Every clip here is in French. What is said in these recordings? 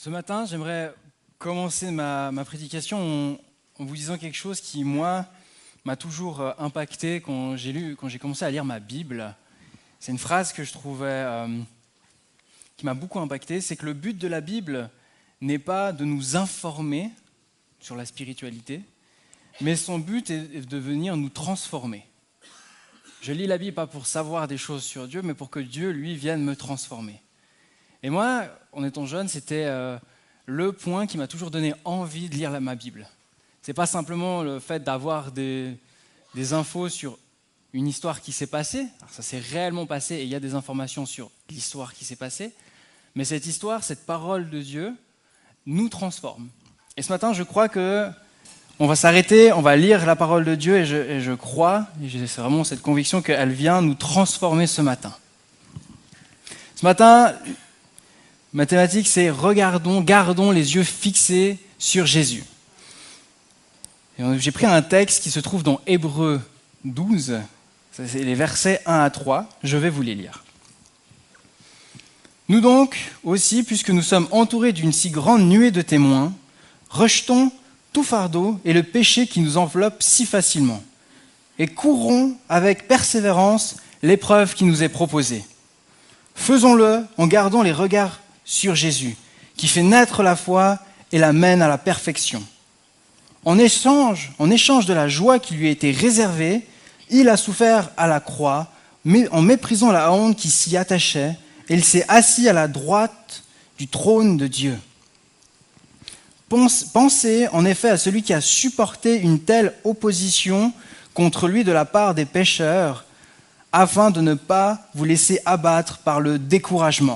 Ce matin, j'aimerais commencer ma prédication en vous disant quelque chose qui, moi, m'a toujours impacté quand j'ai commencé à lire ma Bible. C'est une phrase que je trouvais qui m'a beaucoup impacté, c'est que le but de la Bible n'est pas de nous informer sur la spiritualité, mais son but est de venir nous transformer. Je lis la Bible pas pour savoir des choses sur Dieu, mais pour que Dieu, lui, vienne me transformer. Et moi, en étant jeune, c'était le point qui m'a toujours donné envie de lire ma Bible. C'est pas simplement le fait d'avoir des infos sur une histoire qui s'est passée. Alors ça s'est réellement passé et il y a des informations sur l'histoire qui s'est passée. Mais cette histoire, cette parole de Dieu, nous transforme. Et ce matin, je crois que on va s'arrêter, on va lire la parole de Dieu et je crois, et j'ai vraiment cette conviction qu'elle vient nous transformer ce matin. Ce matin, ma thématique, c'est gardons les yeux fixés sur Jésus. Et j'ai pris un texte qui se trouve dans Hébreux 12, c'est les versets 1 à 3, je vais vous les lire. Nous donc, aussi, puisque nous sommes entourés d'une si grande nuée de témoins, rejetons tout fardeau et le péché qui nous enveloppe si facilement, et courons avec persévérance l'épreuve qui nous est proposée. Faisons-le en gardant les regards sur Jésus, qui fait naître la foi et la mène à la perfection. En échange de la joie qui lui a été réservée, il a souffert à la croix, mais en méprisant la honte qui s'y attachait, et il s'est assis à la droite du trône de Dieu. Pensez en effet à celui qui a supporté une telle opposition contre lui de la part des pécheurs, afin de ne pas vous laisser abattre par le découragement.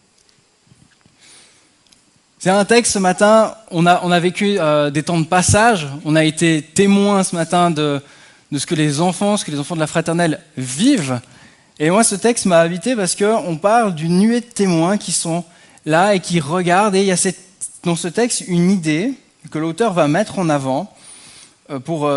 C'est un texte ce matin, on a vécu des temps de passage, on a été témoins ce matin de ce que les enfants de la fraternelle vivent. Et moi, ce texte m'a habité parce qu'on parle d'une nuée de témoins qui sont là et qui regardent. Et il y a dans ce texte une idée que l'auteur va mettre en avant pour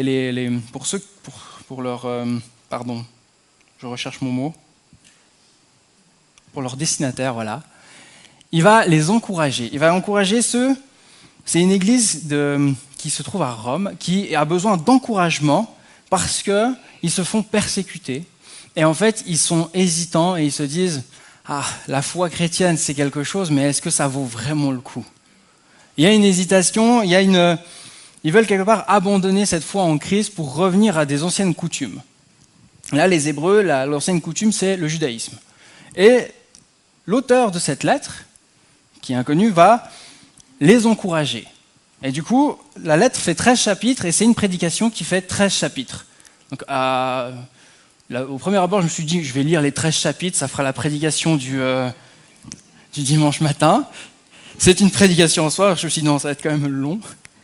leur destinataire, voilà. Il va les encourager. Il va encourager c'est une église qui se trouve à Rome, qui a besoin d'encouragement parce qu'ils se font persécuter. Et en fait, ils sont hésitants et ils se disent « Ah, la foi chrétienne, c'est quelque chose, mais est-ce que ça vaut vraiment le coup ?» Il y a une hésitation, ils veulent quelque part abandonner cette foi en Christ pour revenir à des anciennes coutumes. Là, les Hébreux, l'ancienne coutume, c'est le judaïsme. Et l'auteur de cette lettre, qui est inconnu, va les encourager. Et du coup, la lettre fait 13 chapitres et c'est une prédication qui fait 13 chapitres. Donc, au premier abord, je me suis dit, je vais lire les 13 chapitres, ça fera la prédication du dimanche matin. C'est une prédication en soi, je me suis dit, non, ça va être quand même long.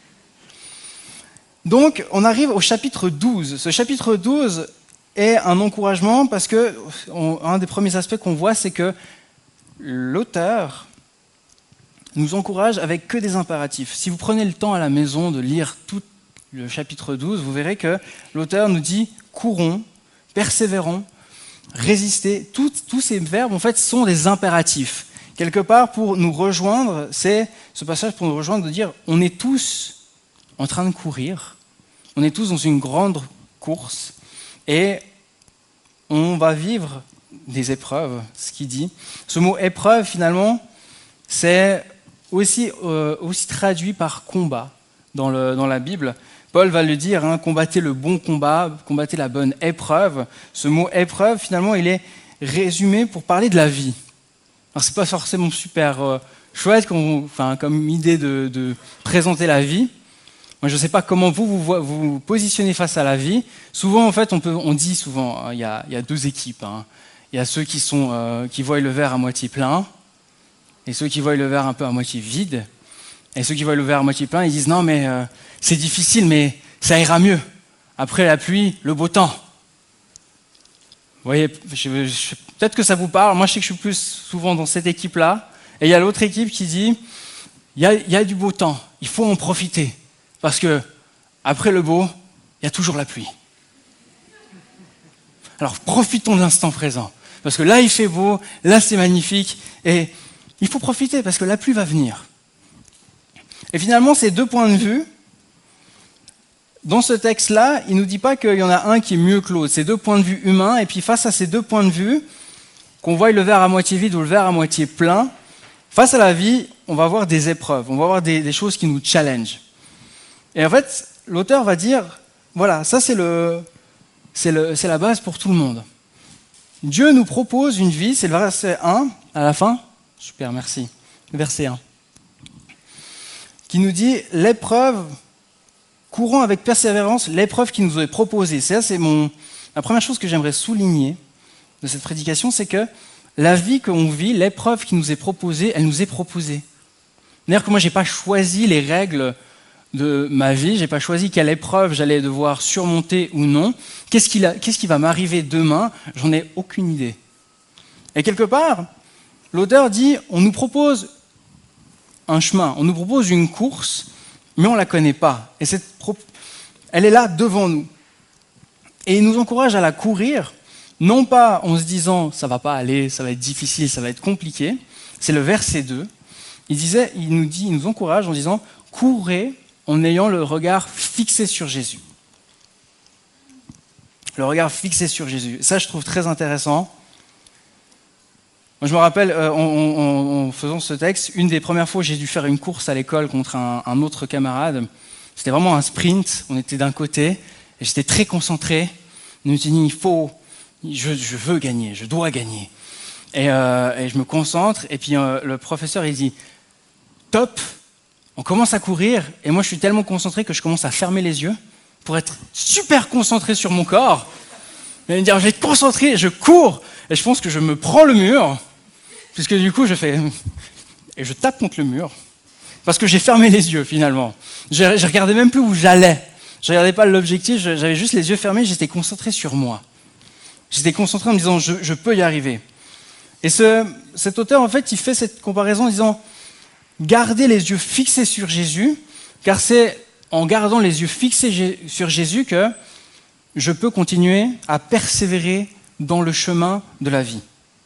Donc, on arrive au chapitre 12. Ce chapitre 12 est un encouragement parce que un des premiers aspects qu'on voit, c'est que l'auteur nous encourage avec que des impératifs. Si vous prenez le temps à la maison de lire tout le chapitre 12, vous verrez que l'auteur nous dit « courons », « persévérons »,« résister ». Tous ces verbes, en fait, sont des impératifs. Quelque part, pour nous rejoindre, c'est ce passage pour nous rejoindre de dire on est tous en train de courir, on est tous dans une grande course et on va vivre des épreuves, ce qu'il dit. Ce mot épreuve, finalement, c'est aussi traduit par combat dans la Bible. Paul va le dire, combattez le bon combat, combattez la bonne épreuve. Ce mot épreuve, finalement, il est résumé pour parler de la vie. Alors, c'est pas forcément super chouette comme idée de présenter la vie. Moi, je ne sais pas comment vous positionnez face à la vie. Souvent, en fait, on dit souvent, il y a deux équipes. Il y a ceux qui voient le verre à moitié plein et ceux qui voient le verre un peu à moitié vide. Et ceux qui voient le verre à moitié plein, ils disent non, mais c'est difficile, mais ça ira mieux. Après la pluie, le beau temps. Vous voyez, peut-être que ça vous parle. Moi, je sais que je suis plus souvent dans cette équipe-là. Et il y a l'autre équipe qui dit il y a du beau temps, il faut en profiter. Parce que après le beau, il y a toujours la pluie. Alors profitons de l'instant présent. Parce que là, il fait beau, là, c'est magnifique. Et il faut profiter parce que la pluie va venir. Et finalement, ces deux points de vue, dans ce texte-là, il ne nous dit pas qu'il y en a un qui est mieux que l'autre. C'est deux points de vue humains, et puis face à ces deux points de vue, qu'on voie le verre à moitié vide ou le verre à moitié plein, face à la vie, on va avoir des épreuves, on va avoir des choses qui nous challengent. Et en fait, l'auteur va dire, voilà, ça c'est la base pour tout le monde. Dieu nous propose une vie, c'est le verset 1 à la fin, super, merci, le verset 1, qui nous dit l'épreuve, courons avec persévérance l'épreuve qui nous est proposée. C'est la première chose que j'aimerais souligner de cette prédication, c'est que la vie qu'on vit, l'épreuve qui nous est proposée, elle nous est proposée. C'est-à-dire que moi, je n'ai pas choisi les règles de ma vie, je n'ai pas choisi quelle épreuve j'allais devoir surmonter ou non. Qu'est-ce qui va m'arriver demain? J'en ai aucune idée. Et quelque part, l'auteur dit, on nous propose un chemin, on nous propose une course, mais on ne la connaît pas. Et elle est là devant nous. Et il nous encourage à la courir, non pas en se disant « ça ne va pas aller, ça va être difficile, ça va être compliqué ». C'est le verset 2. Il nous encourage en disant « courez en ayant le regard fixé sur Jésus ». Le regard fixé sur Jésus. Ça, je trouve très intéressant. Moi, je me rappelle, en faisant ce texte, une des premières fois où j'ai dû faire une course à l'école contre un autre camarade, c'était vraiment un sprint, on était d'un côté, et j'étais très concentré. Je me suis dit, je veux gagner, je dois gagner. Et je me concentre, et puis le professeur, il dit, top, on commence à courir, et moi je suis tellement concentré que je commence à fermer les yeux pour être super concentré sur mon corps. Il va me dire, je vais être concentré, je cours, et je pense que je me prends le mur, puisque du coup je fais... Et je tape contre le mur, parce que j'ai fermé les yeux finalement. Je regardais même plus où j'allais. Je regardais pas l'objectif, j'avais juste les yeux fermés, j'étais concentré sur moi. J'étais concentré en me disant, je peux y arriver. Et cet auteur, en fait, il fait cette comparaison en disant, gardez les yeux fixés sur Jésus, car c'est en gardant les yeux fixés sur Jésus que je peux continuer à persévérer dans le chemin de la vie.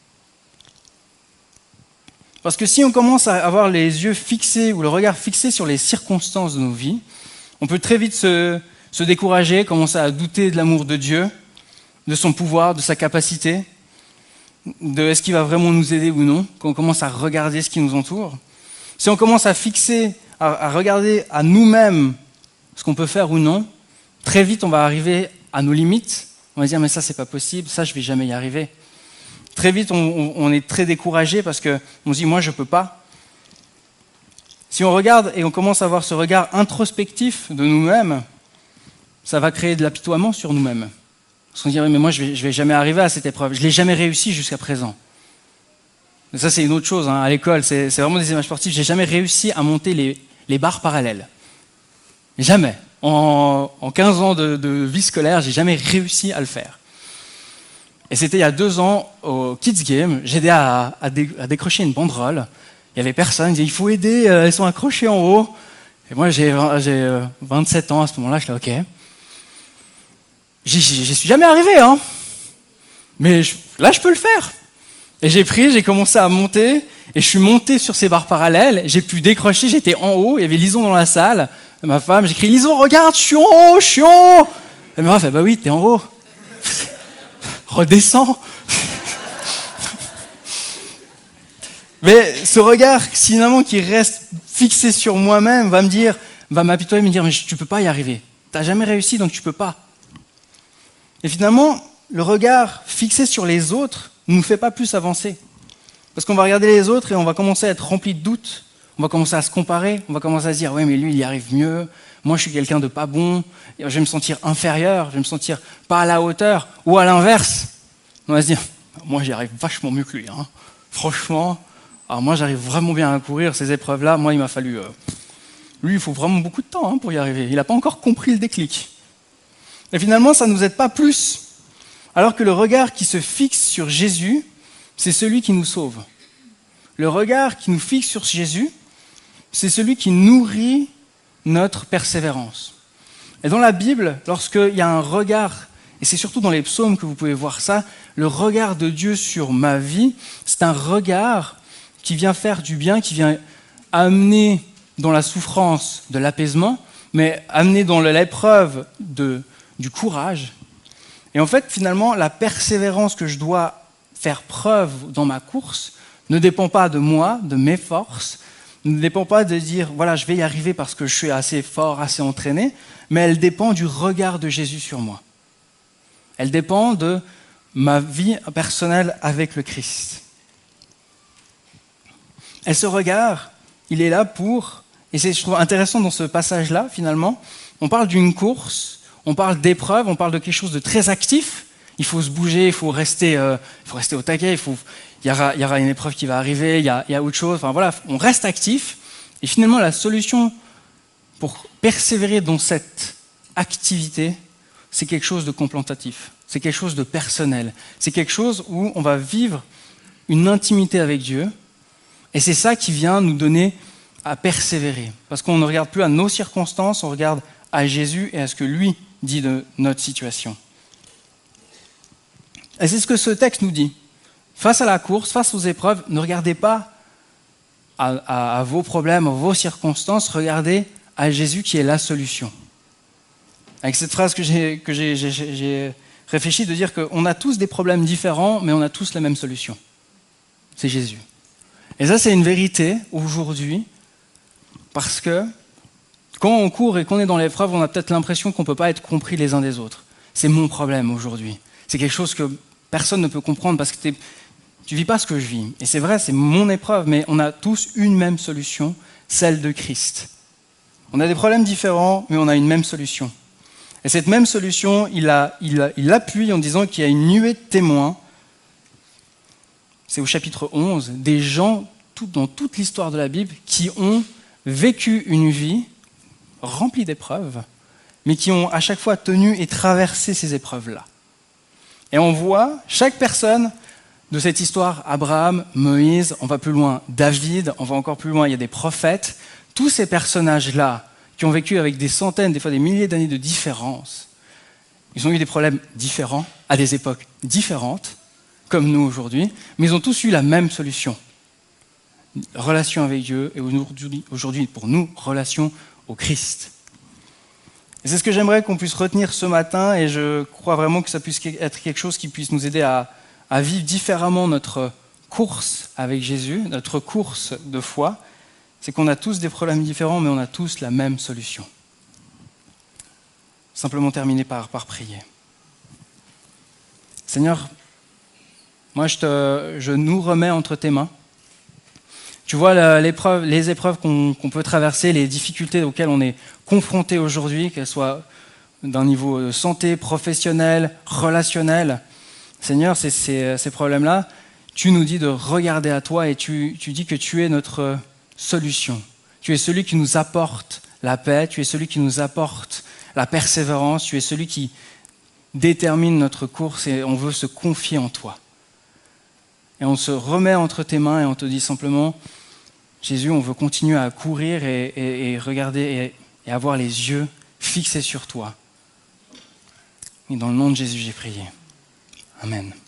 Parce que si on commence à avoir les yeux fixés ou le regard fixé sur les circonstances de nos vies, on peut très vite se décourager, commencer à douter de l'amour de Dieu, de son pouvoir, de sa capacité, de est-ce qu'il va vraiment nous aider ou non, quand on commence à regarder ce qui nous entoure. Si on commence à fixer, à regarder à nous-mêmes ce qu'on peut faire ou non, très vite on va arriver à nos limites. On va dire mais ça c'est pas possible, ça je vais jamais y arriver. Très vite on est très découragé parce qu'on se dit moi je peux pas. Si on regarde et on commence à avoir ce regard introspectif de nous-mêmes, ça va créer de l'apitoiement sur nous-mêmes. Parce qu'on se dit mais moi je vais jamais arriver à cette épreuve, je l'ai jamais réussi jusqu'à présent. Mais ça c'est une autre chose, hein. À l'école c'est vraiment des images sportives, j'ai jamais réussi à monter les barres parallèles. Jamais. En 15 ans de vie scolaire, j'ai jamais réussi à le faire. Et c'était il y a 2 ans, au Kids Game, j'aidais à décrocher une banderole. Il y avait personne, il disait, il faut aider, elles sont accrochées en haut. Et moi, j'ai 27 ans à ce moment-là, je dis, ok. J'y suis jamais arrivé, hein. Mais là, je peux le faire. Et j'ai commencé à monter, et je suis monté sur ces barres parallèles, j'ai pu décrocher, j'étais en haut, il y avait Lison dans la salle, ma femme, j'ai crié, Lison, regarde, je suis en haut, je suis en haut. Et ma femme fait, bah oui, t'es en haut. Redescends. Mais ce regard, finalement, qui reste fixé sur moi-même, va m'apitoyer, me dire, mais tu peux pas y arriver. T'as jamais réussi, donc tu peux pas. Et finalement, le regard fixé sur les autres ne nous fait pas plus avancer. Parce qu'on va regarder les autres et on va commencer à être rempli de doutes. On va commencer à se comparer, on va commencer à se dire « ouais, mais lui, il y arrive mieux. Moi, je suis quelqu'un de pas bon. Je vais me sentir inférieur, je vais me sentir pas à la hauteur. » Ou à l'inverse, on va se dire « moi, j'y arrive vachement mieux que lui. Hein. Franchement, alors moi, j'arrive vraiment bien à courir ces épreuves-là. Moi, il m'a fallu... lui, il faut vraiment beaucoup de temps pour y arriver. Il n'a pas encore compris le déclic. » Et finalement, ça ne nous aide pas plus. Alors que le regard qui se fixe sur Jésus, c'est celui qui nous sauve. Le regard qui nous fixe sur Jésus, c'est celui qui nourrit notre persévérance. Et dans la Bible, lorsqu'il y a un regard, et c'est surtout dans les psaumes que vous pouvez voir ça, le regard de Dieu sur ma vie, c'est un regard qui vient faire du bien, qui vient amener dans la souffrance de l'apaisement, mais amener dans l'épreuve du courage. Et en fait, finalement, la persévérance que je dois faire preuve dans ma course ne dépend pas de moi, de mes forces, ne dépend pas de dire, voilà, je vais y arriver parce que je suis assez fort, assez entraîné, mais elle dépend du regard de Jésus sur moi. Elle dépend de ma vie personnelle avec le Christ. Et ce regard, il est là pour, et je trouve intéressant dans ce passage-là, finalement, on parle d'une course, on parle d'épreuve, on parle de quelque chose de très actif. Il faut se bouger, il faut rester au taquet, il y aura une épreuve qui va arriver, il y a autre chose. Enfin voilà, on reste actif. Et finalement, la solution pour persévérer dans cette activité, c'est quelque chose de contemplatif. C'est quelque chose de personnel. C'est quelque chose où on va vivre une intimité avec Dieu. Et c'est ça qui vient nous donner à persévérer. Parce qu'on ne regarde plus à nos circonstances, on regarde à Jésus et à ce que lui dit de notre situation. Et c'est ce que ce texte nous dit. Face à la course, face aux épreuves, ne regardez pas à vos problèmes, à vos circonstances, regardez à Jésus qui est la solution. Avec cette phrase que j'ai réfléchi, de dire qu'on a tous des problèmes différents, mais on a tous la même solution. C'est Jésus. Et ça, c'est une vérité aujourd'hui, parce que quand on court et qu'on est dans l'épreuve, on a peut-être l'impression qu'on ne peut pas être compris les uns des autres. C'est mon problème aujourd'hui. C'est quelque chose que personne ne peut comprendre parce que tu ne vis pas ce que je vis. Et c'est vrai, c'est mon épreuve, mais on a tous une même solution, celle de Christ. On a des problèmes différents, mais on a une même solution. Et cette même solution, il appuie en disant qu'il y a une nuée de témoins. C'est au chapitre 11, des gens dans toute l'histoire de la Bible qui ont vécu une vie remplie d'épreuves, mais qui ont à chaque fois tenu et traversé ces épreuves-là. Et on voit chaque personne de cette histoire, Abraham, Moïse, on va plus loin, David, on va encore plus loin, il y a des prophètes, tous ces personnages-là qui ont vécu avec des centaines, des fois des milliers d'années de différence, ils ont eu des problèmes différents, à des époques différentes, comme nous aujourd'hui, mais ils ont tous eu la même solution. Relation avec Dieu, et aujourd'hui pour nous, relation au Christ. Et c'est ce que j'aimerais qu'on puisse retenir ce matin, et je crois vraiment que ça puisse être quelque chose qui puisse nous aider à vivre différemment notre course avec Jésus, notre course de foi. C'est qu'on a tous des problèmes différents, mais on a tous la même solution. Simplement terminer par prier. Seigneur, moi je nous remets entre tes mains. Tu vois les épreuves qu'on peut traverser, les difficultés auxquelles on est confronté aujourd'hui, qu'elles soient d'un niveau de santé, professionnel, relationnel. Seigneur, ces problèmes-là, tu nous dis de regarder à toi et tu dis que tu es notre solution. Tu es celui qui nous apporte la paix, tu es celui qui nous apporte la persévérance, tu es celui qui détermine notre course et on veut se confier en toi. Et on se remet entre tes mains et on te dit simplement, Jésus, on veut continuer à courir et regarder et avoir les yeux fixés sur toi. Et dans le nom de Jésus, j'ai prié. Amen.